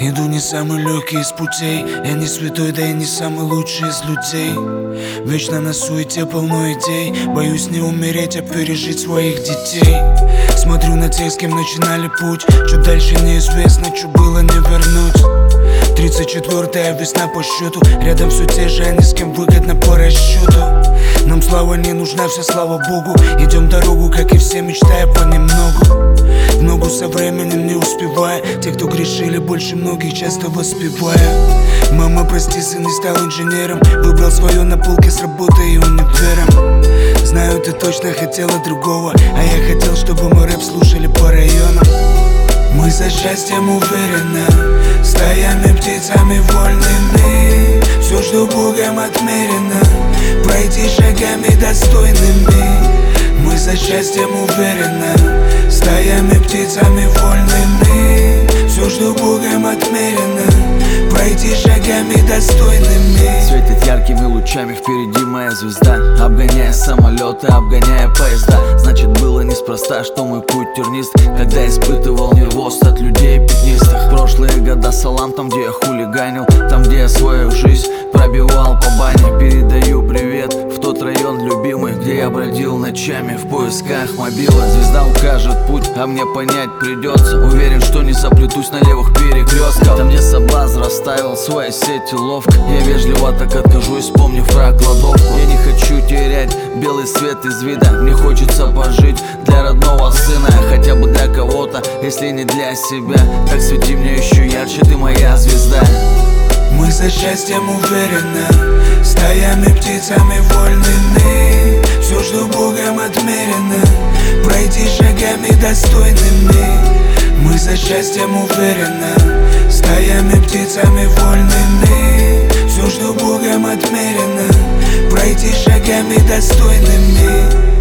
Иду не самый легкий из путей. Я не святой, да и не самый лучший из людей. Вечно на суете полно идей. Боюсь не умереть, а пережить своих детей. Смотрю на тех, с кем начинали путь. Чуть дальше неизвестно, что было не вернуть. 34-я весна по счету. Рядом все те же, они с кем выгодно по расчету. Нам слава не нужна, вся слава Богу. Идем дорогу, как и все, мечтая понемногу. В ногу со временем не успевая. Те, кто грешили, больше многих часто воспевая. Мама, прости, сын не стал инженером. Выбрал свое на полке с работой и универом. Знаю, ты точно хотела другого, а я хотел, чтобы мой рэп слушали по районам. Мы за счастьем уверены, стаями, птицами вольными. Все, что Богом отмерено, пройти шагами достойными. Мы за счастьем уверены, стаями, птицами вольными. Все, что Богом отмерено, пройти шагами достойными. Светит яркими лучами впереди моя звезда, обгоняя самолеты, обгоняя поезда. Значит, было неспроста, что мой путь тернист, когда испытывал нервоз от людей пятнистых. Прошлые года салам там, где я хулиганил, там, где я свою жизнь пробивал по бане. Передаю привет в тот район любимый, где я бродил ночами в поисках мобила. Звезда укажет путь, а мне понять придется. Уверен, что не заплетусь на левых перекрестках. Там, где соблазн расставил свои сети ловко, я вежливо так откажусь, вспомнив про кладовку. Я не хочу терять белый свет из вида. Мне хочется пожить для родного сына, хотя бы для кого-то, если не для себя. Так свети мне еще ярче, ты моя звезда. Мы за счастьем уверены, стаями, птицами вольными. Все, что Богом отмерено, пройти шагами достойными. Мы за счастьем уверены, стаями, птицами вольными. Все, что Богом отмерено, пройти шагами достойными.